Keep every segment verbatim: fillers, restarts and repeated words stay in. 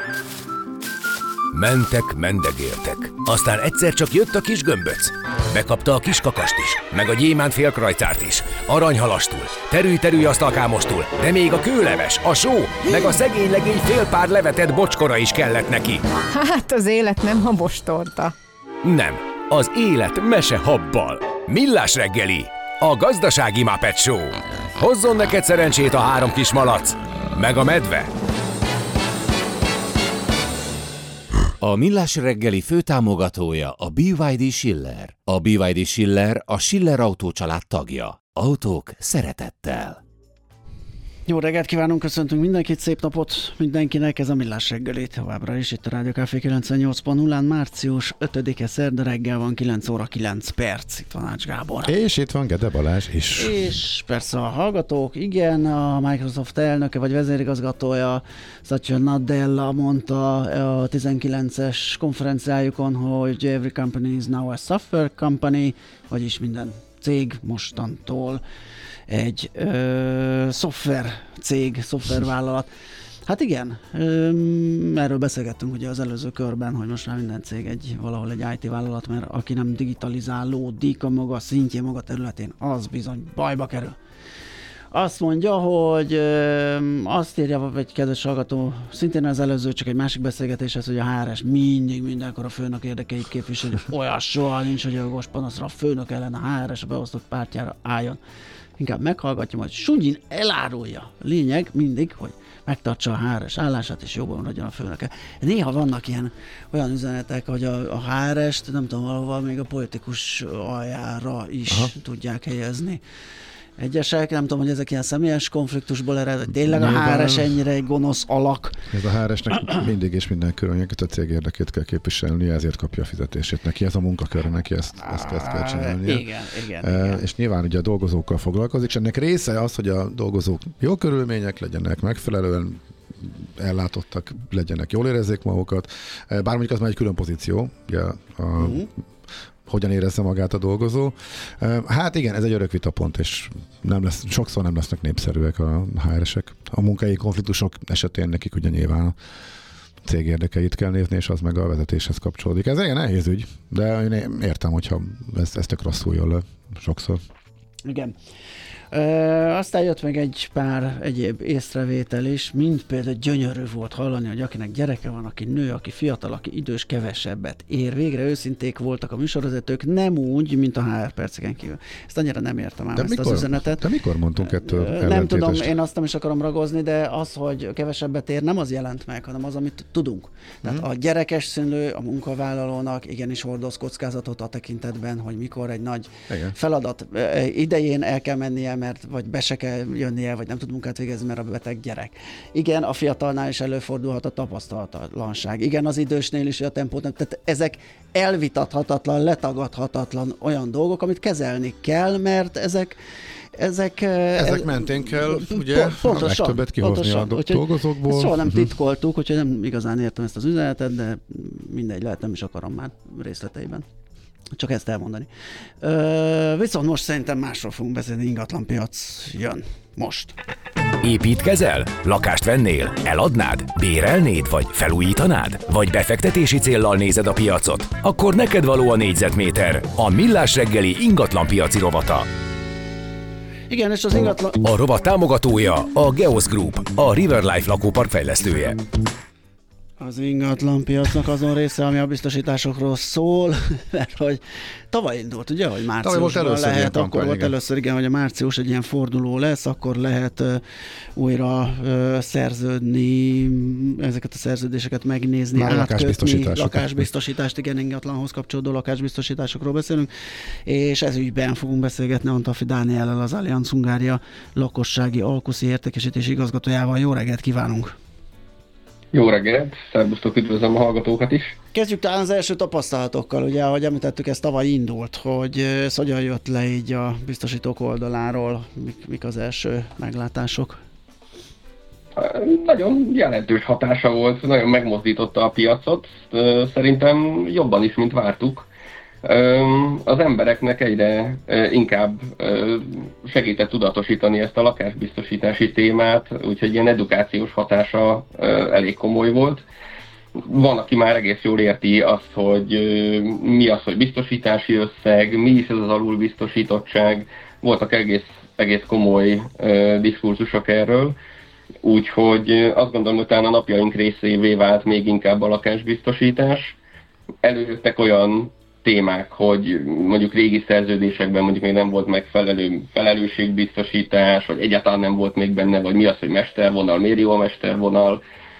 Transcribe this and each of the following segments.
Mentek, mendegéltek. Aztán egyszer csak jött a kis gömböc. Bekapta a kis kakast is, meg a gyémánt félkrajcárt is, aranyhalastul, terülj-terülj asztalkámostul, de még a kőleves, a só, meg a szegény legény fél pár levetett bocskora is kellett neki. Hát az élet nem habostorta. Nem, az élet mese habbal. Millás reggeli, a gazdasági Muppet Show. Hozzon neked szerencsét a három kis malac, meg a medve. A Millás reggeli főtámogatója a bé vé dé Schiller. A bé vé dé Schiller a Schiller Autó család tagja. Autók szeretettel. Jó reggelt kívánunk, köszöntünk mindenkit, szép napot mindenkinek, ez a Millás reggeli továbbra is itt a Rádió Café kilencvennyolc pont nullán, március ötödike szerda reggel van, kilenc óra kilenc perc, itt van Ács Gábor. És itt van Gede Balázs is. És persze a hallgatók, igen, a Microsoft elnöke vagy vezérigazgatója Satya Nadella mondta a tizenkilences konferenciájukon, hogy every company is now a software company, vagyis minden cég mostantól egy ö, szoftver cég, szoftvervállalat. Hát igen, ö, erről beszélgettünk ugye az előző körben, hogy most már minden cég egy valahol egy í té vállalat, mert aki nem digitalizálódik a maga szintjén, maga területén, az bizony bajba kerül. Azt mondja, hogy ö, azt írja egy kedves hallgató, szintén az előző, csak egy másik beszélgetéshez, hogy a há er es mindig mindenkor a főnök érdekeit képviseli. Olyan soha nincs, hogy a jogos panaszra a főnök ellen a há er es a beosztott pártjára álljon. Inkább meghallgatja, majd Sunyin elárulja. Lényeg mindig, hogy megtartsa a há er es állását, és jobban maradjon a főnöke. Néha vannak ilyen olyan üzenetek, hogy a, a há er est, nem tudom, valahol még a politikus aljára is Aha. tudják helyezni. Egyesek, nem tudom, hogy ezek ilyen személyes konfliktusból ered, hogy tényleg a há er es ennyire egy gonosz alak. Ez a há er esnek mindig és minden körülményeket a cég érdekét kell képviselni, ezért kapja a fizetését. Neki ez a munkakör, neki ezt, ezt, ezt kell csinálnia. Igen, igen, e, igen. És nyilván ugye a dolgozókkal foglalkozik, és ennek része az, hogy a dolgozók jó körülmények legyenek, megfelelően ellátottak, legyenek, jól érezzék magukat. Bár mondjuk az már egy külön pozíció, ugye a uh-huh. hogyan érezze magát a dolgozó. Hát igen, ez egy örök vitapont, és nem lesz, sokszor nem lesznek népszerűek a há er esek. A munkai konfliktusok esetén nekik ugye nyilván a cég érdekeit kell nézni, és az meg a vezetéshez kapcsolódik. Ez egy nehéz ügy, de én értem, hogyha ez, ez tök rosszul jön le sokszor. Igen. Ö, aztán jött meg egy pár egyéb észrevétel is, mint például gyönyörű volt hallani, hogy akinek gyereke van, aki nő, aki fiatal, aki idős, kevesebbet ér. Végre őszinték voltak a műsorvezetők, nem úgy, mint a há er perceken kívül. Ezt annyira nem értem ám, de ezt mikor, az üzenetet. De mikor mondtunk ettől ellentétes? Nem tudom, én azt nem is akarom ragozni, de az, hogy kevesebbet ér, nem az jelent meg, hanem az, amit tudunk. Tehát hmm. a gyerekes szülő, a munkavállalónak igenis hordoz kockázatot a tekintetben, hogy mikor egy nagy Igen. feladat idején el kell mennie, mert vagy be se kell jönnie, vagy nem tud munkát végezni, mert a beteg gyerek. Igen, a fiatalnál is előfordulhat a tapasztalatlanság. Igen, az idősnél is a tempót nem. Tehát ezek elvitathatatlan, letagadhatatlan olyan dolgok, amit kezelni kell, mert ezek Ezek, Ezek ez, mentén kell ugye pontosan, a legtöbbet kihozni pontosan, a dolgozókból. Ezt soha nem titkoltuk, úgyhogy nem igazán értem ezt az üzenetet, de mindegy, lehet nem is akarom már részleteiben. Csak ezt elmondani. Ö, viszont most szerintem másról fogunk beszélni, ingatlanpiac jön. Most. Építkezel? Lakást vennél? Eladnád? Bérelnéd? Vagy felújítanád? Vagy befektetési céllal nézed a piacot? Akkor neked való a négyzetméter. A Millás reggeli ingatlanpiaci rovata. Igen, és az ingatlan... A rovat támogatója a Geosz Group, a River Life lakópark fejlesztője. Az ingatlanpiacnak azon része, ami a biztosításokról szól, mert hogy tavaly indult, ugye, hogy márciusban lehet, akkor volt igen. először, igen, hogy a március egy ilyen forduló lesz, akkor lehet uh, újra uh, szerződni, ezeket a szerződéseket megnézni, Már átkötni, lakásbiztosítást, igen, ingatlanhoz kapcsolódó lakásbiztosításokról beszélünk, és ez ügyben fogunk beszélgetni Antafi Dániellel, az Allianz Hungária lakossági alkuszi értékesítési igazgatójával. Jó reggelt kívánunk! Jó reggelt, szervusztok, üdvözlöm a hallgatókat is. Kezdjük talán az első tapasztalatokkal, ugye, ahogy említettük, ez tavaly indult, hogy ez hogyan jött le így a biztosítók oldaláról, mik, mik az első meglátások? Nagyon jelentős hatása volt, nagyon megmozdította a piacot, szerintem jobban is, mint vártuk. Az embereknek egyre inkább segített tudatosítani ezt a lakásbiztosítási témát, úgyhogy ilyen edukációs hatása elég komoly volt. van, aki már egész jól érti azt, hogy mi az, hogy biztosítási összeg, mi is ez az alulbiztosítottság. Voltak egész, egész komoly uh, diskurzusok erről, úgyhogy azt gondolom, hogy talán a napjaink részévé vált még inkább a lakásbiztosítás. Előjöttek olyan témák, hogy mondjuk régi szerződésekben mondjuk még nem volt megfelelő felelősségbiztosítás, vagy egyáltalán nem volt még benne, vagy mi az, hogy mestervonal, miért jó a mestervonal.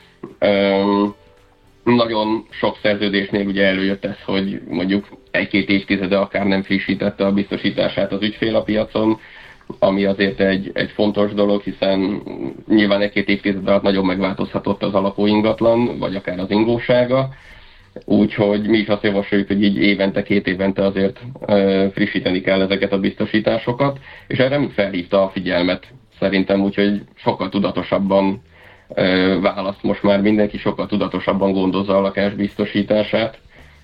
Um, nagyon sok szerződésnél ugye előjött ez, hogy mondjuk egy-két évtizede akár nem frissítette a biztosítását az ügyfél a piacon, ami azért egy, egy fontos dolog, hiszen nyilván egy-két évtized alatt nagyon megváltozhatott az alapingatlan, vagy akár az ingósága. Úgyhogy mi is azt javasoljuk, hogy így évente, két évente azért e, frissíteni kell ezeket a biztosításokat, és erre mind felhívta a figyelmet szerintem, úgyhogy sokkal tudatosabban e, választ most már mindenki, sokkal tudatosabban gondozza a lakás biztosítását.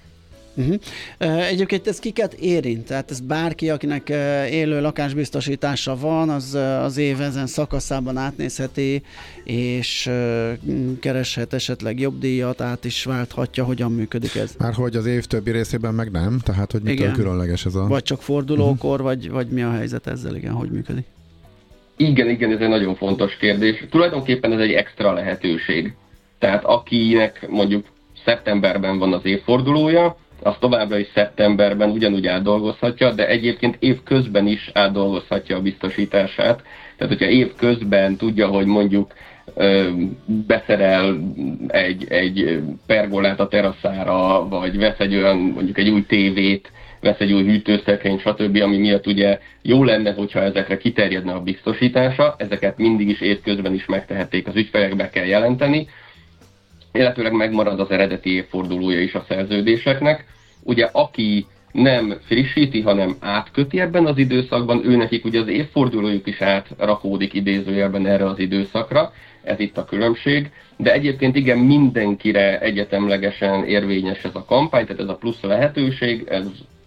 Uh-huh. Egyébként ez kiket érint? Tehát ez bárki, akinek élő lakásbiztosítása van, az az év ezen szakaszában átnézheti, és kereshet esetleg jobb díjat, át is válthatja. Hogyan működik ez? Már hogy az év többi részében meg nem, tehát hogy mitől különleges ez a... Vagy csak fordulókor, uh-huh. vagy, vagy mi a helyzet ezzel, igen, hogy működik? Igen, igen, ez egy nagyon fontos kérdés. Tulajdonképpen ez egy extra lehetőség. Tehát akinek mondjuk szeptemberben van az évfordulója, az továbbra is szeptemberben ugyanúgy átdolgozhatja, de egyébként év közben is átdolgozhatja a biztosítását. Tehát, hogyha év közben tudja, hogy mondjuk ö, beszerel egy, egy pergolát a teraszára, vagy vesz egy olyan, mondjuk egy új tévét, vesz egy új hűtőszekrényt, stb., ami miatt ugye jó lenne, hogyha ezekre kiterjedne a biztosítása, ezeket mindig is év közben is megtehették, az ügyfelekbe kell jelenteni, illetőleg megmarad az eredeti évfordulója is a szerződéseknek. Ugye aki nem frissíti, hanem átköti ebben az időszakban, ő nekik ugye az évfordulójuk is átrakódik idézőjelben erre az időszakra, ez itt a különbség, de egyébként igen, mindenkire egyetemlegesen érvényes ez a kampány, tehát ez a plusz lehetőség, ez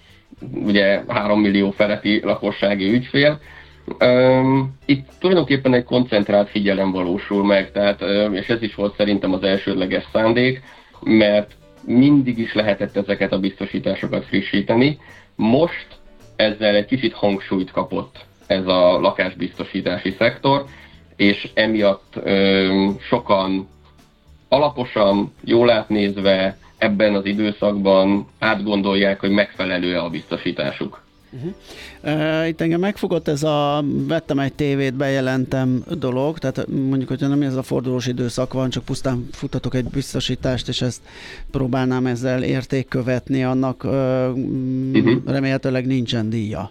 ugye három millió feletti lakossági ügyfél. Um, itt tulajdonképpen egy koncentrált figyelem valósul meg, tehát, um, és ez is volt szerintem az elsődleges szándék, mert mindig is lehetett ezeket a biztosításokat frissíteni. Most ezzel egy kicsit hangsúlyt kapott ez a lakásbiztosítási szektor, és emiatt um, sokan alaposan, jól átnézve ebben az időszakban átgondolják, hogy megfelelő-e a biztosításuk. Uh-huh. Uh, itt engem megfogott ez a vettem egy tévét, bejelentem dolog, tehát mondjuk, hogyha nem ez a fordulós időszak van, csak pusztán futtatok egy biztosítást, és ezt próbálnám ezzel értékkövetni, annak uh, uh-huh. remélhetőleg nincsen díja.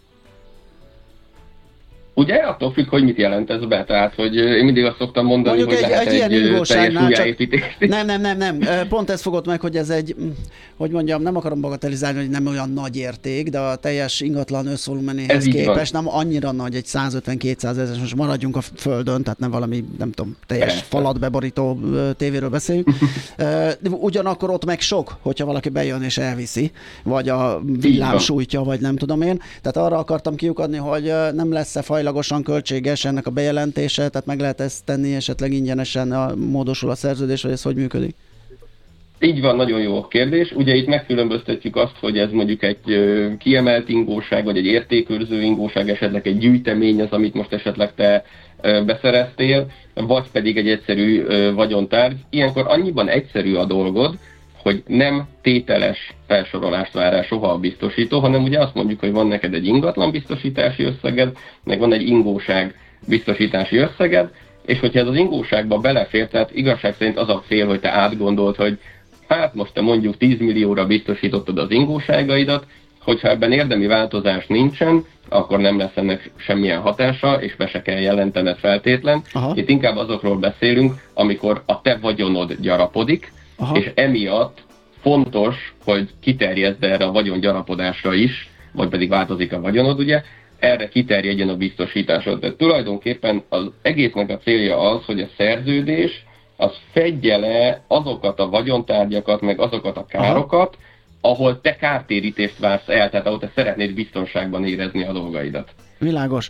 Ugye attól függ, hogy mit jelent ez be, tehát hogy én mindig azt szoktam mondani, mondjuk hogy egy, lehet egy, egy, egy teljes újjáépítés. Nem, nem, nem, nem. Pont ez fogott meg, hogy ez egy, hogy mondjam, nem akarom bagatelizálni, hogy nem olyan nagy érték, de a teljes ingatlan összvolumenéhez képest nem annyira nagy, egy százötven-kétszáz ezer, most maradjunk a földön, tehát nem valami, nem tudom, teljes Persze. falat beborító tévéről beszélünk. Ugyanakkor ott meg sok, hogyha valaki bejön és elviszi, vagy a villám sújtja, vagy nem tudom én. Tehát arra akartam kiukadni, hogy nem lesz-e fajlagosan költséges ennek a bejelentése, tehát meg lehet ezt tenni esetleg ingyenesen, a, módosul a szerződés, vagy ez hogy működik? Így van, nagyon jó a kérdés. Ugye itt megkülönböztetjük azt, hogy ez mondjuk egy ö, kiemelt ingóság, vagy egy értékőrző ingóság, esetleg egy gyűjtemény az, amit most esetleg te ö, beszereztél, vagy pedig egy egyszerű ö, vagyontárgy. Ilyenkor annyiban egyszerű a dolgod, hogy nem tételes felsorolást vár el soha a biztosító, hanem ugye azt mondjuk, hogy van neked egy ingatlan biztosítási összeged, meg van egy ingóság biztosítási összeged, és hogyha ez az ingóságba belefér, tehát igazság szerint az a fél, hogy te átgondold, hogy hát most te mondjuk tíz millióra biztosítottad az ingóságaidat, hogyha ebben érdemi változás nincsen, akkor nem lesz ennek semmilyen hatása, és be se kell jelentened feltétlen. Aha. Itt inkább azokról beszélünk, amikor a te vagyonod gyarapodik, Aha. és emiatt fontos, hogy kiterjeszd erre a vagyon gyarapodásra is, vagy pedig változik a vagyonod, ugye, erre kiterjedjen a biztosításod. De tulajdonképpen az egésznek a célja az, hogy a szerződés az fedje le azokat a vagyontárgyakat, meg azokat a károkat, Aha. ahol te kártérítést vársz el, tehát ahol te szeretnéd biztonságban érezni a dolgaidat. Világos.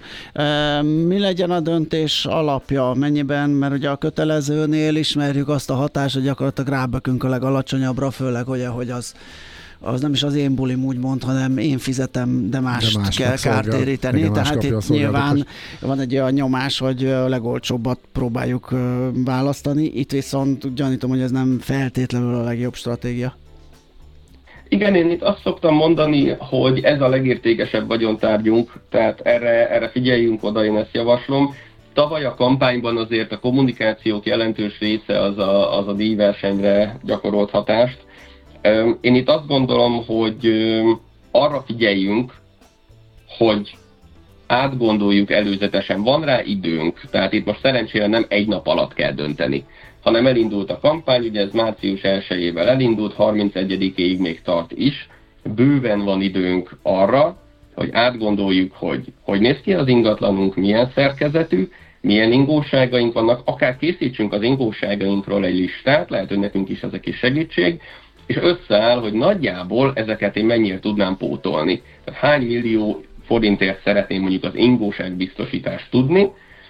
Mi legyen a döntés alapja? Mennyiben, mert ugye a kötelezőnél ismerjük azt a hatást, hogy gyakorlatilag rábökünk a legalacsonyabbra, főleg ugye, hogy az az nem is az én bulim úgymond, hanem én fizetem, de mást de kell kártéríteni. Igen, tehát itt nyilván van egy olyan nyomás, hogy a legolcsóbbat próbáljuk választani. Itt viszont gyanítom, hogy ez nem feltétlenül a legjobb stratégia. Igen, én itt azt szoktam mondani, hogy ez a legértékesebb vagyontárgyunk, tehát erre, erre figyeljünk oda, én ezt javaslom. Tavaly a kampányban azért a kommunikációk jelentős része az a, az a díjversenyre gyakorolt hatást. Én itt azt gondolom, hogy arra figyeljünk, hogy átgondoljuk előzetesen, van rá időnk, tehát itt most szerencsére nem egy nap alatt kell dönteni, hanem elindult a kampány, ugye ez március elsejével elindult, harmincegyedikéig még tart is, bőven van időnk arra, hogy átgondoljuk, hogy hogy néz ki az ingatlanunk, milyen szerkezetű, milyen ingóságaink vannak, akár készítsünk az ingóságainkról egy listát, lehet, hogy nekünk is ezek is segítség, és összeáll, hogy nagyjából ezeket én mennyire tudnám pótolni. Tehát hány millió forintért szeretném mondjuk az ingóságbiztosítást tudni.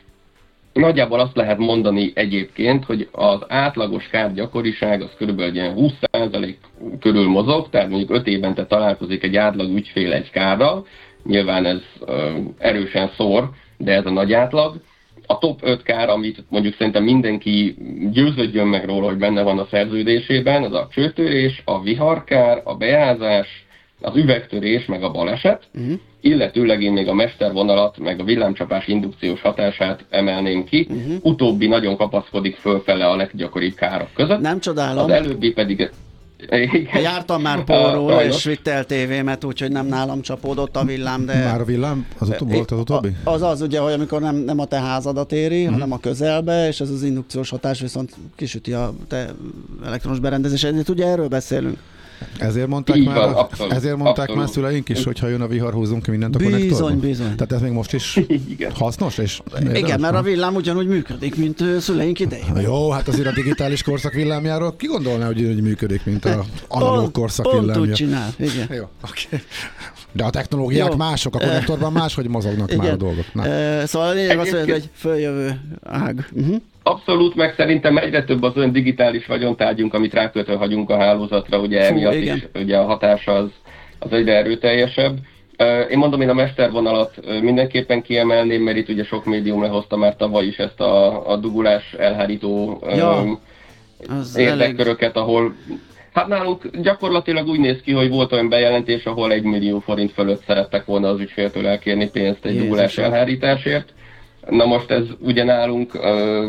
Nagyjából azt lehet mondani egyébként, hogy az átlagos kárgyakoriság az körülbelül húsz százalék körül mozog, tehát mondjuk öt évente találkozik egy átlag ügyfél egy kárral. Nyilván ez ö, erősen szór, de ez a nagy átlag. A top öt kár, amit mondjuk szerintem mindenki győződjön meg róla, hogy benne van a szerződésében, az a csőtörés, a viharkár, a beázás, az üvegtörés, meg a baleset, uh-huh. illetőleg én még a mestervonalat, meg a villámcsapás indukciós hatását emelném ki. Uh-huh. Utóbbi nagyon kapaszkodik fölfele a leggyakoribb károk között. Nem csodálom. Az előbbi pedig... Igen. Jártam már Porról, és vitt el tévémet, úgyhogy nem nálam csapódott a villám, de... Már a villám? Az utóbb volt az utóbbi? Az az ugye, hogy amikor nem, nem a te házadat éri, mm. hanem a közelbe, és ez az indukciós hatás viszont kisüti a te elektromos berendezésedet. Ugye erről beszélünk? Ezért mondták, Így már, van, abszolút, ezért mondták abszolút. már szüleink is, hogy ha jön a vihar, húzzunk ki mindent a bizony, konnektorban? Bizony, Tehát ez még most is Igen. hasznos? És igen, mert a villám ugyanúgy működik, mint szüleink idején. Jó, hát azért a digitális korszak villámjáról ki gondolná, hogy úgy működik, mint a analóg korszak villámja? Pont úgy csinál, igen. Jó, oké. De a technológiák jó. Mások, a konnektorban máshogy mozognak igen. már a dolgok. Na. Szóval a lényeg az, hogy ez egy följövő ág. Uh-huh. Abszolút, meg szerintem egyre több az olyan digitális vagyontárgyunk, amit rákötve hagyunk a hálózatra, ugye Fú, emiatt igen. is ugye a hatása az, az egyre erőteljesebb. Én mondom, én a mestervonalat mindenképpen kiemelném, mert itt ugye sok médium lehozta már tavaly is ezt a, a dugulás elhárító ja, érdekköröket, ahol hát nálunk gyakorlatilag úgy néz ki, hogy volt olyan bejelentés, ahol egy millió forint fölött szerettek volna az ügyféltől elkérni pénzt egy Jézus dugulás elhárításért. Na most ez ugye nálunk,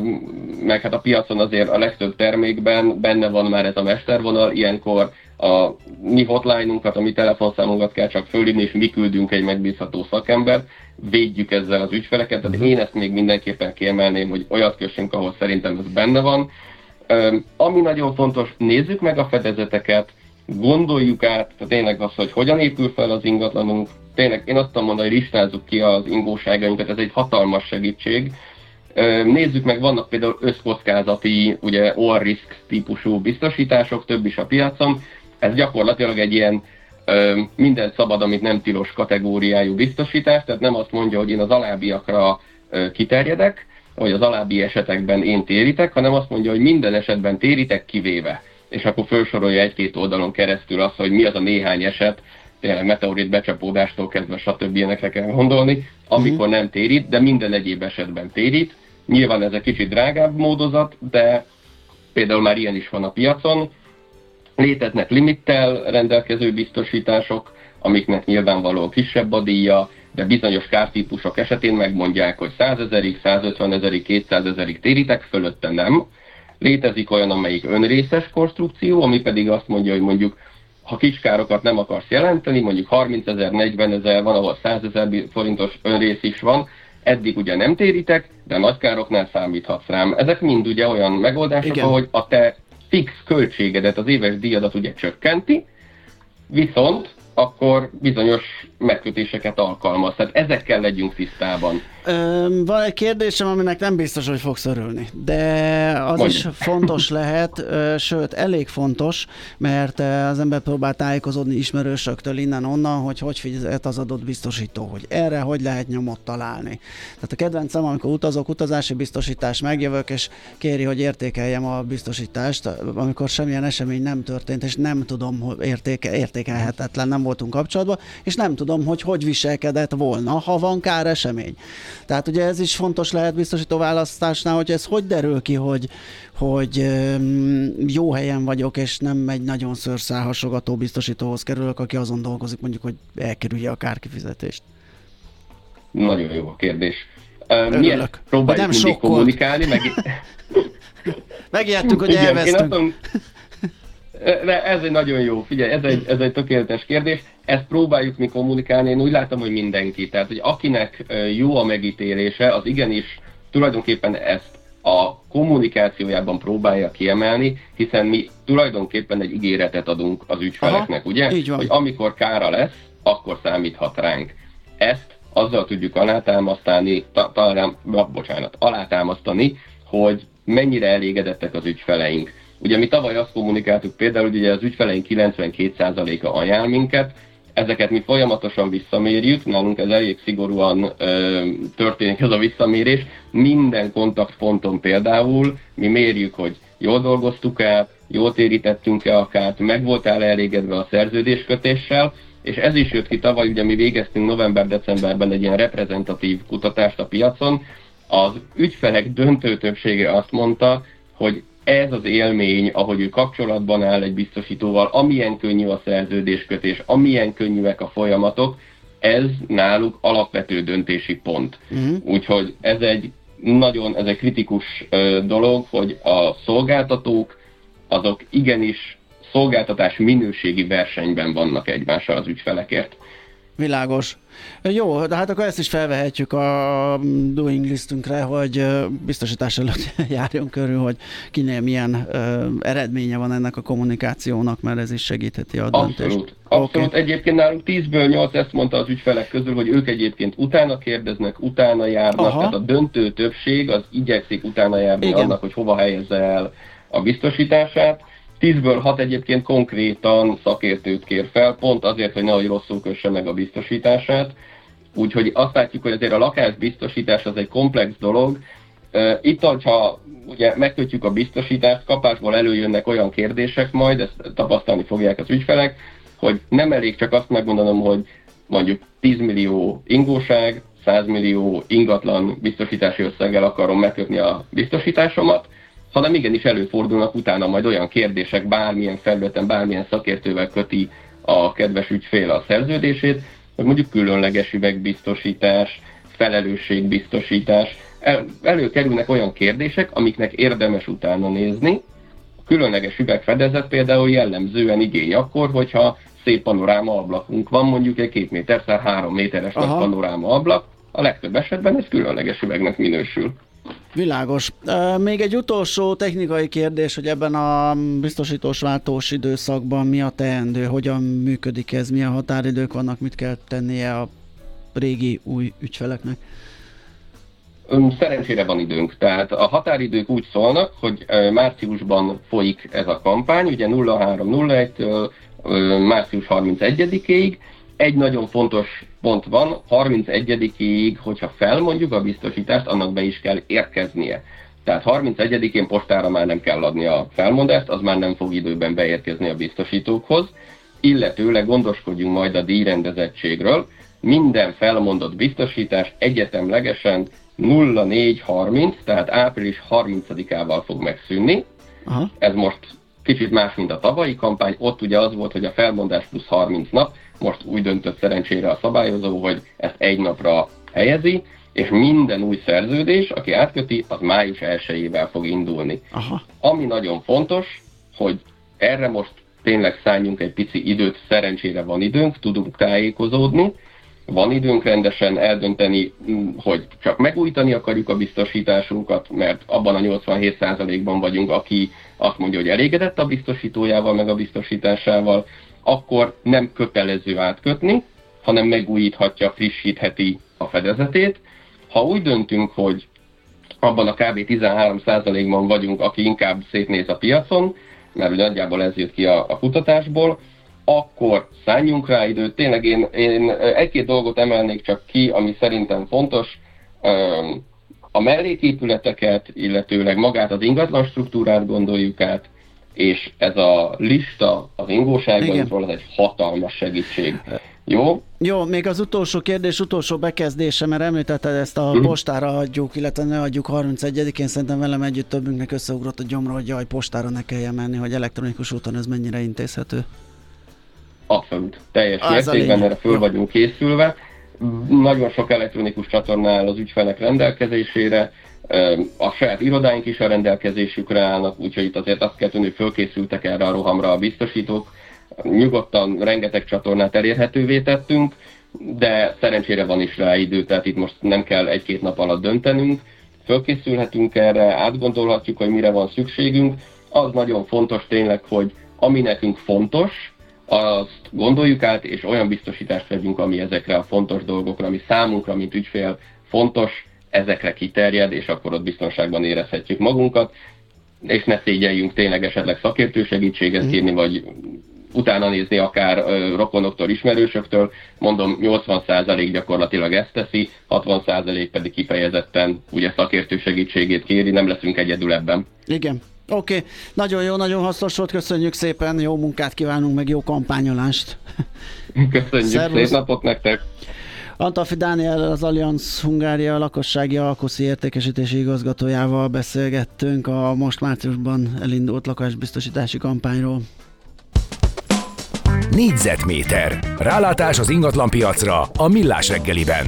meg hát a piacon azért a legtöbb termékben benne van már ez a mestervonal, ilyenkor a mi hotline-unkat, a mi telefonszámunkat kell csak fölhívni, és mi küldünk egy megbízható szakembert, védjük ezzel az ügyfeleket, tehát én ezt még mindenképpen kiemelném, hogy olyat kössünk, ahol szerintem ez benne van. Ami nagyon fontos, nézzük meg a fedezeteket, gondoljuk át tényleg az, hogy hogyan épül fel az ingatlanunk. Tényleg én azt tudom mondani, hogy listázzuk ki az ingóságainkat, ez egy hatalmas segítség. Nézzük meg, vannak például összkockázati, ugye all risk típusú biztosítások, több is a piacon. Ez gyakorlatilag egy ilyen minden szabad, amit nem tilos kategóriájú biztosítás, tehát nem azt mondja, hogy én az alábbiakra kiterjedek, vagy az alábbi esetekben én térítek, hanem azt mondja, hogy minden esetben térítek kivéve. És akkor felsorolja egy-két oldalon keresztül azt, hogy mi az a néhány eset, tényleg meteorit becsapódástól kezdve stb. Ilyenekre kell gondolni, amikor nem térít, de minden egyéb esetben térít. Nyilván ez egy kicsit drágább módozat, de például már ilyen is van a piacon. Léteznek limittel rendelkező biztosítások, amiknek nyilvánvalóan kisebb a díja, de bizonyos kártípusok esetén megmondják, hogy százezerig, százötvenezerig, kétszázezerig térítek, fölötte nem. Létezik olyan, amelyik önrészes konstrukció, ami pedig azt mondja, hogy mondjuk ha kiskárokat nem akarsz jelenteni, mondjuk harmincezer, negyvenezer, van, ahol százezer forintos önrész is van, eddig ugye nem térítek, de nagy károknál számíthatsz rám. Ezek mind ugye olyan megoldások, Igen. ahogy a te fix költségedet, az éves díjadat ugye csökkenti, viszont akkor bizonyos megkötéseket alkalmaz. Tehát ezekkel legyünk tisztában. Ö, van egy kérdésem, aminek nem biztos, hogy fogsz örülni, de az Mondj. is fontos lehet, ö, sőt, elég fontos, mert az ember próbál tájékozódni ismerősöktől innen-onnan, hogy hogy fizet az adott biztosító, hogy erre hogy lehet nyomot találni. Tehát a kedvencem, amikor utazok, utazási biztosítás, megjövök, és kéri, hogy értékeljem a biztosítást, amikor semmilyen esemény nem történt, és nem tudom, hogy értéke, értékelhetetlen, nem voltunk kapcsolatban, és nem tudom, hogy hogy viselkedett volna, ha van káresemény. Tehát ugye ez is fontos lehet biztosító választásnál, hogy ez hogy derül ki, hogy, hogy um, jó helyen vagyok, és nem egy nagyon szőrszálhasogató biztosítóhoz kerülök, aki azon dolgozik, mondjuk, hogy elkerülje a kárkifizetést. Nagyon jó a kérdés. Örülök. Mi ezt próbáljuk nem mindig sokkolt. kommunikálni, meg... Megijedtük, hogy Igen, én elvesztünk. azt mondom, de ez egy nagyon jó, figyelj, ez egy, ez egy tökéletes kérdés. Ezt próbáljuk mi kommunikálni, én úgy látom, hogy mindenki. Tehát, hogy akinek jó a megítélése, az igenis tulajdonképpen ezt a kommunikációjában próbálja kiemelni, hiszen mi tulajdonképpen egy ígéretet adunk az ügyfeleknek, Aha, ugye? így van. Hogy amikor kára lesz, akkor számíthat ránk. Ezt azzal tudjuk alátámasztani, ta, talán, bocsánat, alátámasztani, hogy mennyire elégedettek az ügyfeleink. Ugye mi tavaly azt kommunikáltuk például, hogy ugye az ügyfeleink kilencvenkét százaléka ajánl minket, ezeket mi folyamatosan visszamérjük, nálunk ez elég szigorúan ö, történik ez a visszamérés. Minden kontaktponton például mi mérjük, hogy jól dolgoztuk-e, jól térítettünk-e a kárt, meg voltál elégedve a szerződéskötéssel, és ez is jött ki tavaly, ugye mi végeztünk november-decemberben egy ilyen reprezentatív kutatást a piacon. Az ügyfelek döntő többsége azt mondta, hogy ez az élmény, ahogy ő kapcsolatban áll egy biztosítóval, amilyen könnyű a szerződéskötés, amilyen könnyűek a folyamatok, ez náluk alapvető döntési pont. Uh-huh. Úgyhogy ez egy nagyon, ez egy kritikus ö, dolog, hogy a szolgáltatók azok igenis szolgáltatás minőségi versenyben vannak egymással az ügyfelekért. Világos. Jó, de hát akkor ezt is felvehetjük a doing listünkre, hogy biztosítás előtt járjon körül, hogy kinél milyen uh, eredménye van ennek a kommunikációnak, mert ez is segítheti a döntést. Abszolút. Abszolút. Okay. Egyébként nálunk tízből nyolc ezt mondta az ügyfelek közül, hogy ők egyébként utána kérdeznek, utána járnak, Aha. tehát a döntő többség az igyekszik utána járni Igen. annak, hogy hova helyezze el a biztosítását. tízből hat egyébként konkrétan szakértőt kér fel, pont azért, hogy nehogy rosszul kösse meg a biztosítását. Úgyhogy azt látjuk, hogy azért a lakásbiztosítás az egy komplex dolog. Itt, ha ugye megkötjük a biztosítást, kapásból előjönnek olyan kérdések majd, ezt tapasztalni fogják az ügyfelek, hogy nem elég csak azt megmondanom, hogy mondjuk tíz millió ingóság, száz millió ingatlan biztosítási összeggel akarom megkötni a biztosításomat, hanem igenis előfordulnak utána majd olyan kérdések, bármilyen felületen, bármilyen szakértővel köti a kedves ügyfél a szerződését, hogy mondjuk különleges üvegbiztosítás, felelősségbiztosítás. El, előkerülnek olyan kérdések, amiknek érdemes utána nézni. A különleges üvegfedezet például jellemzően igény akkor, hogyha szép panoráma ablakunk van, mondjuk egy két méter szer három méteres panoráma ablak, a legtöbb esetben ez különleges üvegnek minősül. Világos. Még egy utolsó technikai kérdés, hogy ebben a biztosítós váltós időszakban mi a teendő, hogyan működik ez, milyen határidők vannak, mit kell tennie a régi új ügyfeleknek? Szerencsére van időnk, tehát a határidők úgy szólnak, hogy márciusban folyik ez a kampány, ugye nulla három nulla egytől március harmincegyedikéig. Egy nagyon fontos pont van, harmincegyedikéig, hogyha felmondjuk a biztosítást, annak be is kell érkeznie. Tehát harmincegyedikén postára már nem kell adni a felmondást, az már nem fog időben beérkezni a biztosítókhoz, illetőleg gondoskodjunk majd a díjrendezettségről. Minden felmondott biztosítás egyetemlegesen nulla négy harminc, tehát április harmincadikával fog megszűnni. Aha. Ez most kicsit más, mint a tavalyi kampány, ott ugye az volt, hogy a felmondás plusz harminc nap, most úgy döntött szerencsére a szabályozó, hogy ezt egy napra helyezi, és minden új szerződés, aki átköti, az május elsejével fog indulni. Aha. Ami nagyon fontos, hogy erre most tényleg szálljunk egy pici időt, szerencsére van időnk, tudunk tájékozódni, van időnk rendesen eldönteni, hogy csak megújítani akarjuk a biztosításunkat, mert abban a nyolcvanhét százalékban vagyunk, aki azt mondja, hogy elégedett a biztosítójával, meg a biztosításával, akkor nem kötelező átkötni, hanem megújíthatja, frissítheti a fedezetét. Ha úgy döntünk, hogy abban a kb. tizenhárom százalékban vagyunk, aki inkább szétnéz a piacon, mert ugye nagyjából ez jött ki a, a kutatásból, akkor szálljunk rá időt. Tényleg én, én egy-két dolgot emelnék csak ki, ami szerintem fontos. A melléképületeket, illetőleg magát az ingatlan struktúrát gondoljuk át, és ez a lista az ingóságainkról, ez egy hatalmas segítség. Jó? Jó, még az utolsó kérdés, utolsó bekezdése, mert említetted ezt a postára adjuk, illetve ne adjuk harmincegyedikén, szerintem velem együtt többünknek összeugrott a gyomra, hogy jaj, postára ne kelljen menni, hogy elektronikus úton ez mennyire intézhető. Abszolút. Teljes mértékben erre föl vagyunk készülve. Nagyon sok elektronikus csatorna áll az ügyfelek rendelkezésére, a saját irodáink is a rendelkezésükre állnak, úgyhogy itt azért azt kell tudni, hogy fölkészültek erre a rohamra a biztosítók. Nyugodtan rengeteg csatornát elérhetővé tettünk, de szerencsére van is rá idő, tehát itt most nem kell egy-két nap alatt döntenünk. Fölkészülhetünk erre, átgondolhatjuk, hogy mire van szükségünk. Az nagyon fontos tényleg, hogy ami nekünk fontos, azt gondoljuk át, és olyan biztosítást vegyünk, ami ezekre a fontos dolgokra, ami számunkra, mint ügyfél fontos, ezekre kiterjed, és akkor ott biztonságban érezhetjük magunkat, és ne szégyeljünk tényleg esetleg szakértő segítséget kérni, vagy utána nézni akár ö, rokonoktól, ismerősöktől. Mondom, nyolcvan százalék gyakorlatilag ezt teszi, hatvan százalék pedig kifejezetten ugye szakértő segítségét kéri, nem leszünk egyedül ebben. Igen. Oké, okay. Nagyon jó, nagyon hasznos volt, köszönjük szépen, jó munkát kívánunk, meg jó kampányolást. Köszönjük, Szervusz. Szép napot nektek! Antalfi Dániel, az Allianz Hungária lakossági alkuszi értékesítési igazgatójával beszélgettünk a most márciusban elindult lakásbiztosítási kampányról. Négyzetméter. Rálátás az ingatlanpiacra a Millás reggeliben.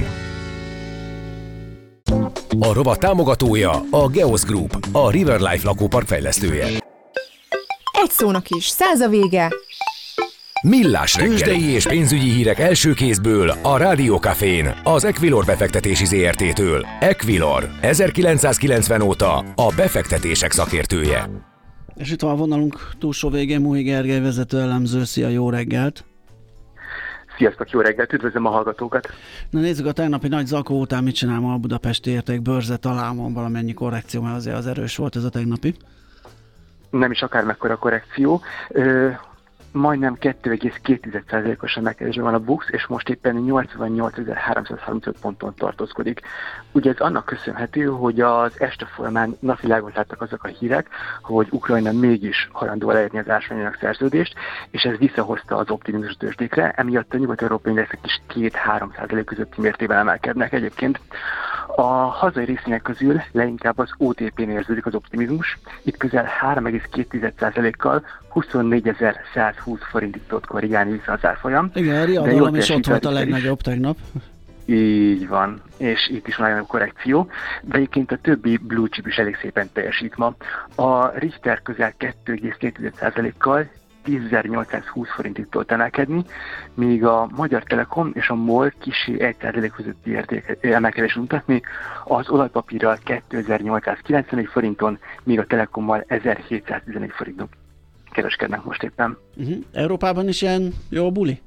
A rovat támogatója a Geosz Group, a River Life lakópark fejlesztője. Egy szónak is, száz a vége. Millás reggeli. Tőzsdei és pénzügyi hírek első kézből a Rádió Cafén, az Equilor befektetési zé er té-től. Equilor, ezerkilencszázkilencven óta a befektetések szakértője. És itt van a vonalunk túlsó végén Muhi Gergely vezető elemző. Szia, jó reggelt! Sziasztok, jó reggelt, üdvözlöm a hallgatókat! Na nézzük, a tegnapi nagy zakó után mit csinál ma a budapesti értékbőrze, talán van valamennyi korrekció, mert azért az erős volt ez a tegnapi. Nem is akármekkora korrekció. Ö, majdnem kettő egész két százalékos emelkedésben van a BUX, és most éppen nyolcvannyolcezer-háromszázharmincöt ponton tartózkodik. Ugye ez annak köszönhető, hogy az este folyamán napvilágot láttak azok a hírek, hogy Ukrajna mégis hajlandó elérni az ásványanyag szerződést, és ez visszahozta az optimizmus tőzsdékre, emiatt a nyugat-európai indexek is két-három százalék közötti mértékben emelkednek egyébként. A hazai részvények közül leginkább az o té pén érződik az optimizmus, itt közel három egész két százalékkal huszonnégyezer-százhúsz forintig tudott korrigálni vissza az árfolyam. Igen, a riadalom is ott volt a legnagyobb tegnap. Így van, és itt is van egy korrekció, de egyébként a többi blue chip is elég szépen teljesít ma. A Richter közel kettő egész két százalékkal tízezer-nyolcszázhúsz forintig tudott emelkedni, míg a Magyar Telekom és a MOL kicsi egy százalék közötti érték emelkedést mutatni, az olajpapírral kétezer-nyolcszázkilencvenegy forinton, míg a Telekommal ezerhétszáztizenegy forinton kereskednek most éppen. Uh-huh. Európában is ilyen jó buli?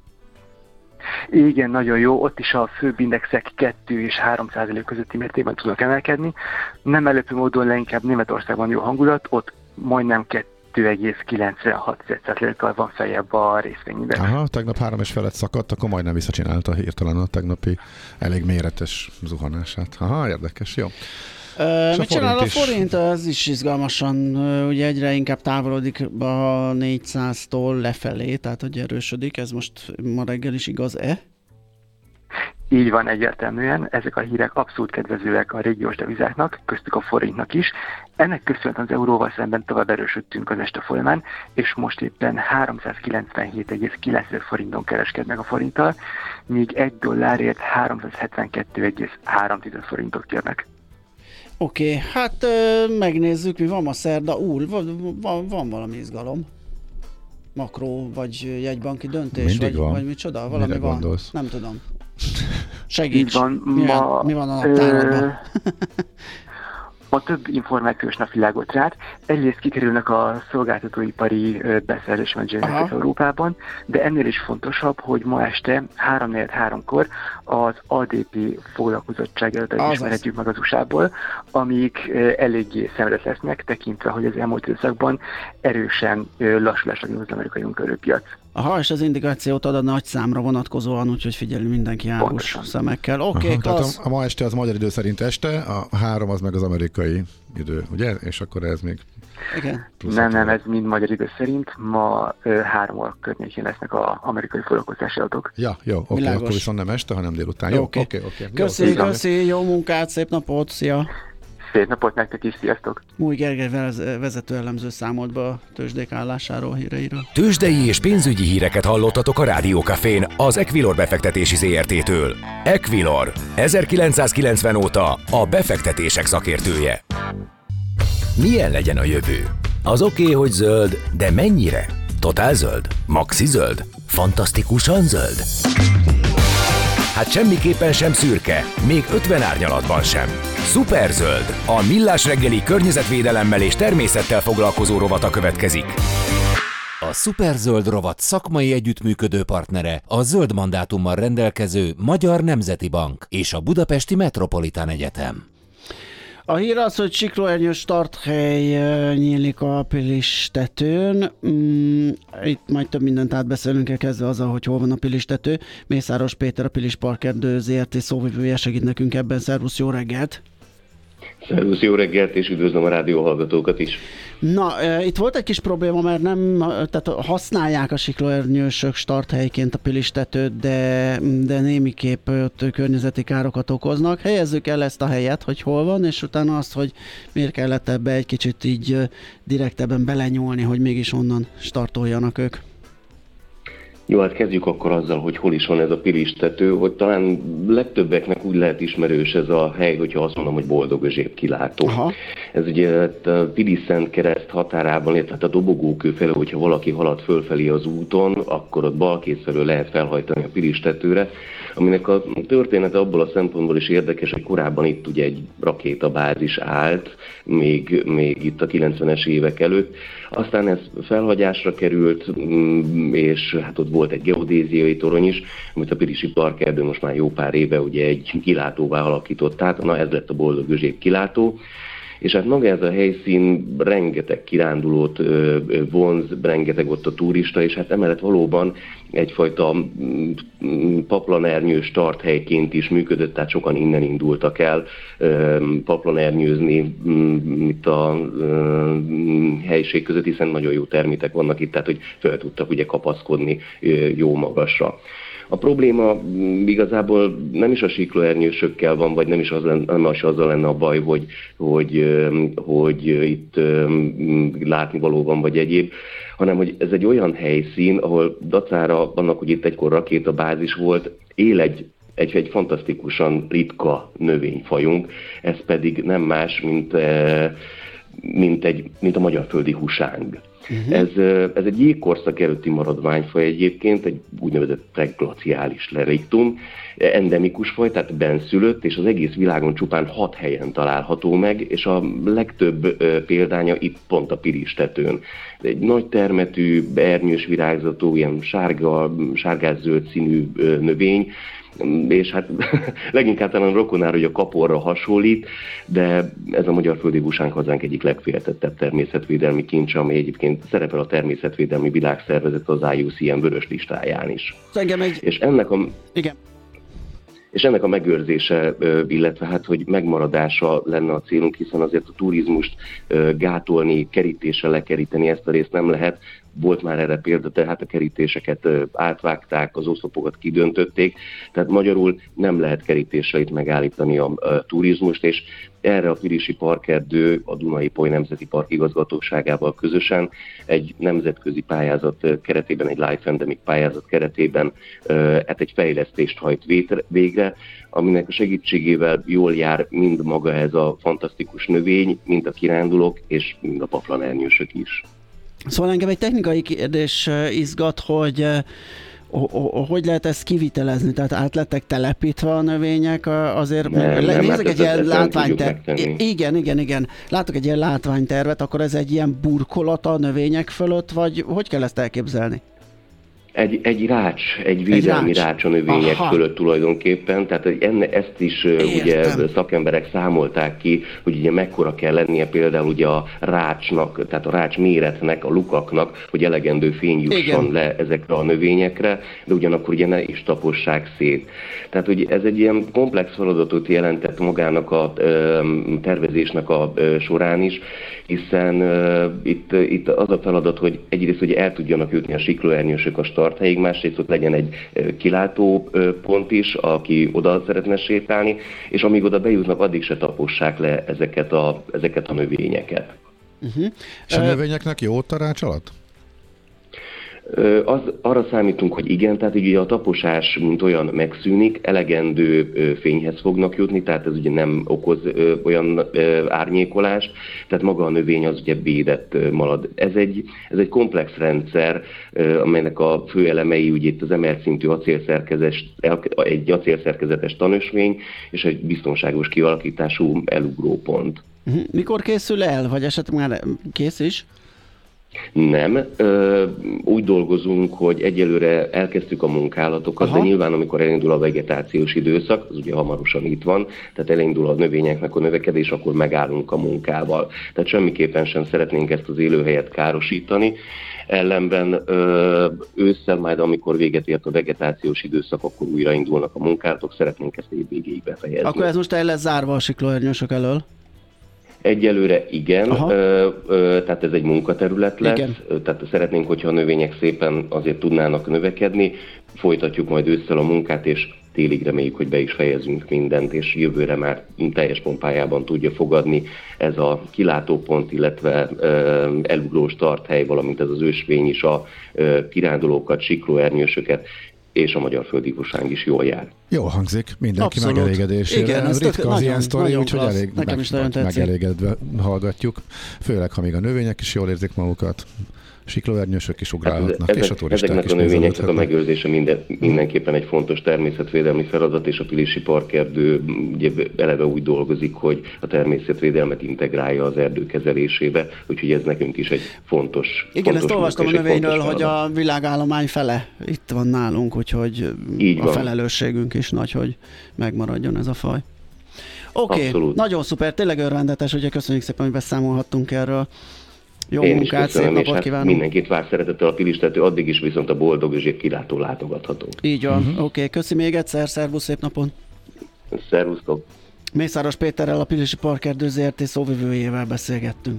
Igen, nagyon jó, ott is a főbb indexek kettő és három százalék közötti mértékben tudnak emelkedni. Nem előbb módon leginkább Németországban jó hangulat, ott majdnem kettő egész kilencvenhat százalékkal van feljebb a részvényindex. Aha, tegnap három és felett szakadt, akkor majdnem visszacsinálta hirtelen a tegnapi elég méretes zuhanását. Aha, érdekes, jó. Uh, mit csinál a forint? Ez is izgalmasan, uh, ugye egyre inkább távolodik a négyszáztól lefelé, tehát hogy erősödik. Ez most ma reggel is igaz-e? Így van, egyértelműen. Ezek a hírek abszolút kedvezőek a régiós devizáknak, köztük a forintnak is. Ennek köszönhetően az euróval szemben tovább erősödtünk az este folyamán, és most éppen háromszázkilencvenhét egész kilenc forinton kereskednek a forinttal, míg egy dollárért háromszázhetvenkettő egész három forintot kérnek. Oké, okay, hát ö, megnézzük, mi van ma szerda. Úr, van, van, van valami izgalom. Makró, vagy jegybanki döntés, mindig vagy, van. vagy micsoda, valami Mire van. Gondolsz? Nem tudom. Segíts. Van, ma, mi van a naptáradban? Ma több információs napvilágot rát. Egyrészt kikerülnek a szolgáltatóipari beszerzés menedzserek Európában, de ennél is fontosabb, hogy ma este három negyvenháromkor az á dé pé foglalkozottsági adatait ismerhetjük meg az u es á-ból, amik eléggé szemret lesznek, tekintve, hogy az elmúlt időszakban erősen lassulásra indult az amerikai munkaerőpiac. Aha, és az indikációt ad a nagy számra vonatkozóan, úgyhogy figyelj mindenki árus szemekkel. Oké, okay, klassz. A, a ma este az magyar idő szerint este, a három az meg az amerikai idő, ugye? És akkor ez még... Igen. Nem, nem, ez mind magyar idő szerint. Ma ö, három óra környékén lesznek az amerikai foglalkozási adatok. Ja, jó, oké, okay, akkor viszont nem este, hanem délután. Jó, oké, oké. Okay. Okay, okay. Köszi, jó, köszi, jó munkát, szép napot, szia! Szép napot nektek is, sziasztok! Múj Gergely vezető elemző számolt be a tőzsdék állásáról, híreiről. Tőzsdei és pénzügyi híreket hallottatok a Rádió Cafén az Equilor befektetési zé er té-től. Equilor, ezerkilencszázkilencven óta a befektetések szakértője. Milyen legyen a jövő? Az oké, okay, hogy zöld, de mennyire? Totál zöld? Maxi zöld? Fantasztikusan zöld? Hát semmiképpen sem szürke, még ötven árnyalatban sem. Szuperzöld, a Millás reggeli környezetvédelemmel és természettel foglalkozó rovata következik. A Szuperzöld rovat szakmai együttműködő partnere a zöld mandátummal rendelkező Magyar Nemzeti Bank és a Budapesti Metropolitán Egyetem. A hír az, hogy siklóernyős starthely nyílik a Pilistetőn. Mm, itt majd több mindent átbeszélünk, kezdve azzal, hogy hol van a Pilistető. Mészáros Péter, a Pilis Parkerdő zé er té szóvivője segít nekünk ebben. Szervusz, jó reggelt! Szervusz, jó reggelt, és üdvözlöm a rádió hallgatókat is. Na, e, itt volt egy kis probléma, mert nem, tehát használják a siklóernyősök starthelyként a Pilistetőt, de, de némiképp ott környezeti károkat okoznak. Helyezzük el ezt a helyet, hogy hol van, és utána azt, hogy miért kellett ebbe egy kicsit így direktebben belenyúlni, hogy mégis onnan startoljanak ők. Jó, hát kezdjük akkor azzal, hogy hol is van ez a Pilistető, hogy talán legtöbbeknek úgy lehet ismerős ez a hely, hogyha azt mondom, hogy Boldog-Özséb kilátó. Aha. Ez ugye a Pilis-Szentkereszt határában, illetve a Dobogókő felől, hogyha valaki halad fölfelé az úton, akkor ott balkész felől lehet felhajtani a Pilistetőre, aminek a története abból a szempontból is érdekes, hogy korábban itt ugye egy rakétabázis állt, még, még itt a kilencvenes évek előtt. Aztán ez felhagyásra került, és hát ott volt egy geodéziai torony is, amit a Pilisi Parkerdő most már jó pár éve ugye egy kilátóvá alakított át, na ez lett a Boldog-Özséb kilátó. És hát maga ez a helyszín rengeteg kirándulót vonz, rengeteg ott a turista, és hát emellett valóban egyfajta paplanernyős starthelyként is működött, tehát sokan innen indultak el paplanernyőzni itt a helység között, hiszen nagyon jó termétek vannak itt, tehát hogy fel tudtak ugye kapaszkodni jó magasra. A probléma igazából nem is a siklóernyősökkel van, vagy nem is, az lenne, nem is azzal lenne a baj, hogy, hogy, hogy itt látnivaló van, vagy egyéb, hanem hogy ez egy olyan helyszín, ahol dacára annak, hogy itt egykor rakétabázis volt, él egy Egy, egy fantasztikusan ritka növényfajunk, ez pedig nem más, mint, mint, egy, mint a magyarföldi husáng. Uh-huh. Ez, ez egy jégkorszak előtti maradványfaj egyébként, egy úgynevezett preglaciális leriktum, endemikus faj, tehát benszülött, és az egész világon csupán hat helyen található meg, és a legtöbb példánya itt pont a Pilistetőn. Egy nagy termetű, ernyős virágzatú, ilyen sárga, sárgás-zöld színű növény, és hát leginkább talán rokonára, hogy a kaporra hasonlít, de ez a magyarföldi husánk hazánk egyik legféltettebb természetvédelmi kincse, ami egyébként szerepel a Természetvédelmi Világszervezet az I U C N vörös listáján is. Egy... És ennek a... Igen. És ennek a megőrzése, illetve hát, hogy megmaradása lenne a célunk, hiszen azért a turizmust gátolni, kerítéssel lekeríteni ezt a részt nem lehet. Volt már erre példa, tehát a kerítéseket átvágták, az oszlopokat kidöntötték, tehát magyarul nem lehet kerítéssel itt megállítani a, a turizmust, és erre a Pilisi Parkerdő a Duna-Ipoly Nemzeti Park igazgatóságával közösen egy nemzetközi pályázat keretében, egy Life Endemic pályázat keretében hát egy fejlesztést hajt végre, aminek a segítségével jól jár mind maga ez a fantasztikus növény, mind a kirándulók, és mind a paplanernyősök is. Szóval engem egy technikai kérdés izgat, hogy hogy lehet ezt kivitelezni? Tehát át lettek telepítve a növények azért? Nem, nem, nézek egy ilyen látványtervet. Igen, igen, igen. Látok egy ilyen látványtervet, akkor ez egy ilyen burkolata a növények fölött, vagy hogy kell ezt elképzelni? Egy, egy rács, egy védelmi egy rács. rács a növények Aha. fölött tulajdonképpen, tehát enne, ezt is Értem. ugye szakemberek számolták ki, hogy ugye mekkora kell lennie például ugye a rácsnak, tehát a rács méretnek, a lukaknak, hogy elegendő fény jusson Igen. le ezekre a növényekre, de ugyanakkor ugye ne is tapossák szét. Tehát ugye ez egy ilyen komplex feladatot jelentett magának a ö, tervezésnek a ö, során is, hiszen ö, itt, itt az a feladat, hogy egyrészt ugye el tudjanak jutni a siklóernyősök a starthelyig, másrészt ott legyen egy kilátó pont is, aki oda szeretne sétálni, és amíg oda bejutnak, addig se tapossák le ezeket a, ezeket a növényeket. Uh-huh. És a uh, növényeknek jó ott a rács alatt? Az, arra számítunk, hogy igen, tehát ugye a taposás mint olyan megszűnik, elegendő fényhez fognak jutni, tehát ez ugye nem okoz olyan árnyékolást, tehát maga a növény az ugye védett marad. Ez egy, ez egy komplex rendszer, amelynek a fő elemei ugye itt az emelt szintű acélszerkezetes, egy acélszerkezetes tanösvény és egy biztonságos kialakítású elugrópont. Mikor készül el, vagy esetleg már kész is? Nem. Úgy dolgozunk, hogy egyelőre elkezdtük a munkálatokat, Aha. de nyilván amikor elindul a vegetációs időszak, az ugye hamarosan itt van, tehát elindul a növényeknek a növekedés, akkor megállunk a munkával. Tehát semmiképpen sem szeretnénk ezt az élőhelyet károsítani. Ellenben ö, ősszel majd, amikor véget ért a vegetációs időszak, akkor újraindulnak a munkálatok, szeretnénk ezt év végéig befejezni. Akkor ez most el lesz zárva a siklóernyősök elől? Egyelőre igen, ö, ö, tehát ez egy munkaterület lesz, igen. Tehát szeretnénk, hogyha a növények szépen azért tudnának növekedni, folytatjuk majd ősszel a munkát, és télig reméljük, hogy be is fejezünk mindent, és jövőre már teljes pompájában tudja fogadni ez a kilátópont, illetve ö, elugrós tarthely, valamint ez az ösvény is a ö, kirándulókat, siklóernyősöket, és a magyar földívósánk is jól jár. Jól hangzik, mindenki Abszolút. megelégedésére. Igen, ez ritka az ilyen sztori, úgyhogy elég Nekem is nagyon meg, megelégedve hallgatjuk. Főleg, ha még a növények is jól érzik magukat, siklóernyősök is ugrálhatnak, hát, és a turisták ezeknek is a növényeknek a megőrzése minden, mindenképpen egy fontos természetvédelmi feladat, és a Pilisi Parkerdő ugye eleve úgy dolgozik, hogy a természetvédelmet integrálja az erdő kezelésébe, úgyhogy ez nekünk is egy fontos Igen, fontos ezt olvastam a növényről, hogy a világállomány fele itt van nálunk, úgyhogy Így a van. felelősségünk is nagy, hogy megmaradjon ez a faj. Oké, okay, nagyon szuper, tényleg örvendetes, ugye köszönjük szépen, hogy beszámolhattunk erről. Jó Én munkát, szép napot hát kívánunk. Mindenkit vár szeretettel a Pilistető, addig is viszont a boldog és kilátó látogatható. Így van, uh-huh. Oké, okay, köszi még egyszer, szervusz, szép napon. Szervusztok. Mészáros Péterrel, a Pilisi Parkerdő zé er té szóvivőjével beszélgettünk.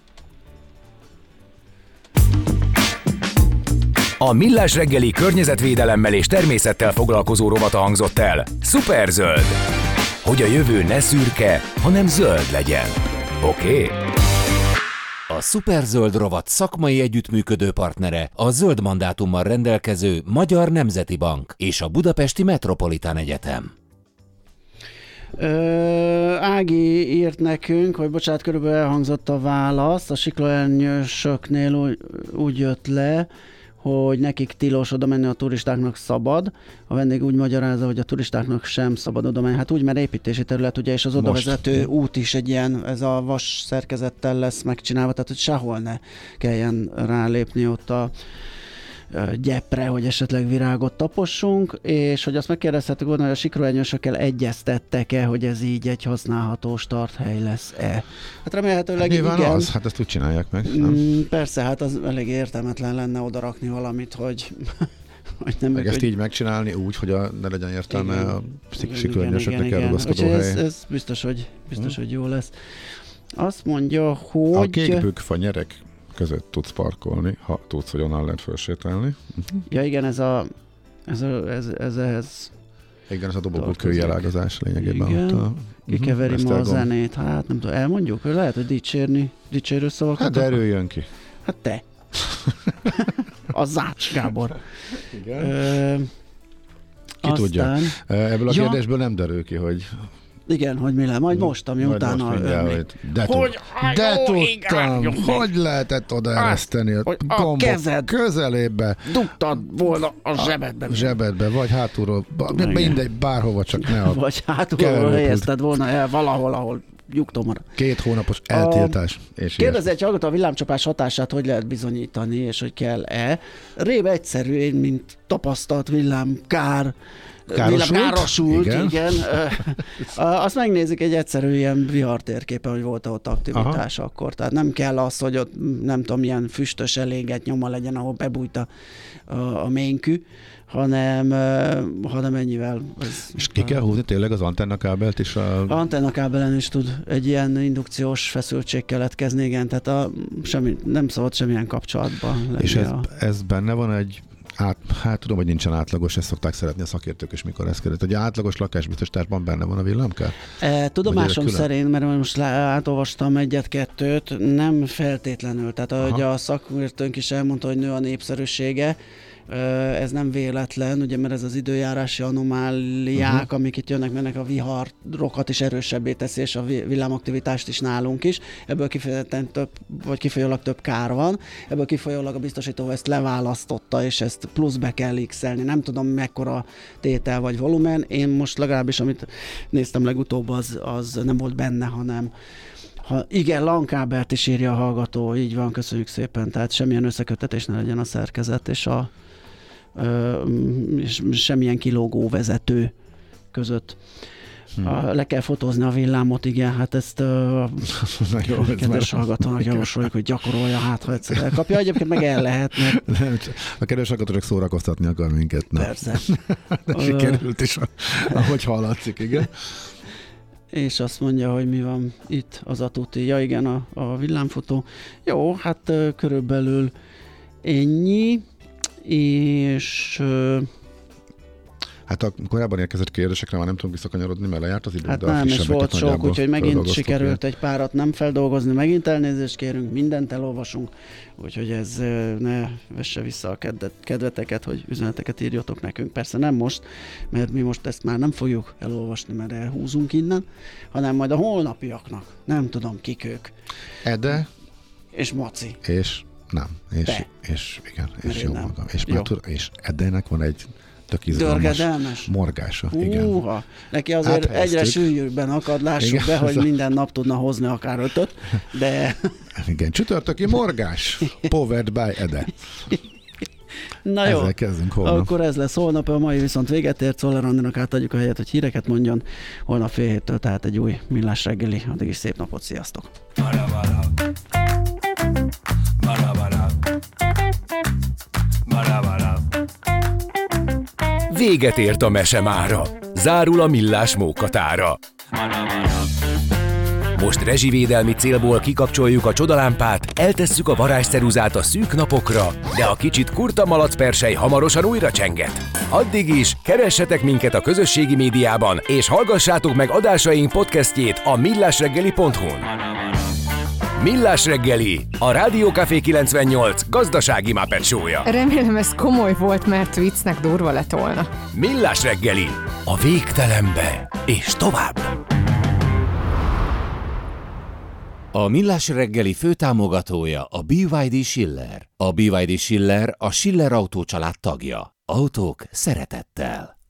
A Millás reggeli környezetvédelemmel és természettel foglalkozó rovata hangzott el. Szuperzöld! Hogy a jövő ne szürke, hanem zöld legyen. Oké? Okay? A Szuperzöld rovat szakmai együttműködő partnere a zöld mandátummal rendelkező Magyar Nemzeti Bank és a Budapesti Metropolitán Egyetem. Ö, Ági írt nekünk, hogy bocsánat, körülbelül elhangzott a válasz. A siklóernyősöknél úgy, úgy jött le, hogy nekik tilos oda menni, a turistáknak szabad. A vendég úgy magyarázza, hogy a turistáknak sem szabad oda menni. Hát úgy, mert építési terület, ugye, és az odavezető út is egy ilyen, ez a vas szerkezettel lesz megcsinálva, tehát hogy sehol ne kelljen rálépni ott a gyepre, hogy esetleg virágot tapossunk, és hogy azt megkérdezhetük volna, hogy a siklóernyősökkel egyeztettek-e, hogy ez így egy használható starthely lesz-e. Hát remélhetőleg hát nyilván igen. az, hát ezt úgy csinálják meg. Mm, persze, hát az elég értelmetlen lenne oda rakni valamit, hogy, hogy nem... Meg hogy... ezt így megcsinálni úgy, hogy a, ne legyen értelme igen. a siklóernyősöknek elrugaszkodó hely. Ez, ez biztos, hogy, biztos hmm. hogy jó lesz. Azt mondja, hogy... A kékbükfa nyerek között tudsz parkolni, ha tudsz, hogy onnan lehet felsétálni. Uh-huh. Ja igen, ez a ez, a, ez, ez ehhez igen, ez a dobogó kőjelágazás lényegében. Igen, ott a, kikeveri uh-huh, ma a zenét, hát nem tudom, elmondjuk, hogy lehet, hogy dicsérni, dicsérő szavakat. Hát de erről jön ki. Hát te. A Zács Gábor. Igen. Ö, ki aztán... tudja. Ebből a ja. kérdésből nem derül ki, hogy igen, hogy mi le, majd most, ami majd utána most mindjárt, hogy de, hogy, de tudtam, igen, hogy lehetett odaereszteni a, a gombok kezed közelébe. Dugtad volna a zsebedbe. A zsebedbe, vagy hátulról, mindegy, bárhova, csak ne a vagy hátulról helyezted volna el valahol, ahol nyugtomra. Két hónapos eltiltás. És kérdezi egy hallgató, a villámcsapás hatását hogy lehet bizonyítani, és hogy kell-e. Rém egyszerű, én, mint tapasztalt villámkár, villámkárosult, igen. igen. Azt megnézik egy egyszerű ilyen vihartérképen, hogy volt ott aktivitás. Aha. Akkor. Tehát nem kell az, hogy ott nem tudom, milyen füstös eléget nyoma legyen, ahol bebújt a, a, a ménkű, hanem, hanem ennyivel. Ez, és ki kell húzni tényleg az antennakábelt is? A... Antennakábelen is tud egy ilyen indukciós feszültség keletkezni, igen, tehát a, semmi, nem szabad semmilyen kapcsolatban lenni. És ez, a... ez benne van egy Át, hát tudom, hogy nincsen átlagos, ezt szokták szeretni a szakértők is, mikor ezt kérdezik. Hogy átlagos lakásbiztosításban benne van a villámkár? E, tudomásom szerint, mert most átolvastam egyet-kettőt, nem feltétlenül. Tehát ahogy Aha. a szakértőnk is elmondta, hogy nő a népszerűsége, ez nem véletlen, ugye, mert ez az időjárási anomáliák, uh-huh. amik itt jönnek, mennek a viharokat is erősebbé teszi, és a villámaktivitást is nálunk is. Ebből kifejezetten több, vagy kifolyólag több kár van. Ebből kifolyólag a biztosító ezt leválasztotta, és ezt pluszbe kell x-elni. Nem tudom, mekkora tétel vagy volumen. Én most legalábbis, amit néztem legutóbb, az, az nem volt benne, hanem ha igen, LAN-kábelt is írja a hallgató, így van, köszönjük szépen, tehát semmilyen összeköttetés ne legyen a szerkezet, és a ö, és semmilyen kilógó vezető között. Hmm. A, le kell fotózni a villámot, igen, hát ezt a kedves hallgatónak javasoljuk, hogy gyakorolja, hát ha egyszer elkapja, egyébként meg el lehet, mert... Nem, a kedves hallgatónak szórakoztatni akar minket. Na. Persze. De sikerült is, ahogy hallatszik, igen. És azt mondja, hogy mi van itt az a tuti. Ja igen, a, a villámfotó. Jó, hát körülbelül ennyi, és... Hát a korábban érkezett kérdésekre már nem tudunk visszakanyarodni, mert lejárt az idő. Hát nem, és volt sok, úgyhogy megint sikerült egy párat nem feldolgozni, megint elnézést kérünk, mindent elolvasunk, úgyhogy ez ne vesse vissza a kedveteket, hogy üzeneteket írjatok nekünk. Persze nem most, mert mi most ezt már nem fogjuk elolvasni, mert elhúzunk innen, hanem majd a holnapiaknak. Nem tudom, kik ők. Ede. És Maci. És nem. És, Te. és igen, és jó nem. magam. És, jó. Már tud, és Edének van egy tök izgalmas morgása. Igen. Húha, neki azért hát, egyre sűrűbben akad, lássuk igen, be, hogy a... minden nap tudna hozni akár ötöt, de... Igen, csütörtöki morgás, powered by Ede. Na jó, ezzel kezdünk holnap. Akkor ez lesz holnap, a mai viszont véget ért, Szoller Andinak átadjuk a helyet, hogy híreket mondjon, holnap fél héttől, tehát egy új Millás reggeli, addig is szép napot, sziasztok! Marabara. Marabara. Marabara. Véget ért a mese mára. Zárul a Millás mókatára. Most rezsivédelmi célból kikapcsoljuk a csodalámpát, eltesszük a varázsceruzát a szűk napokra, de a kicsit kurta malacpersely hamarosan újra csenget. Addig is keressetek minket a közösségi médiában, és hallgassátok meg adásaink podcastjét a millásreggeli pont hu-n. Millás reggeli, a Rádió Café kilencvennyolc gazdasági Muppet show-ja. Remélem ez komoly volt, mert viccnek durva lett volna. Millás reggeli, a végtelenbe és tovább. A Millás reggeli főtámogatója a bé vé dé Schiller. A bé vé dé Schiller a Schiller Autó család tagja. Autók szeretettel.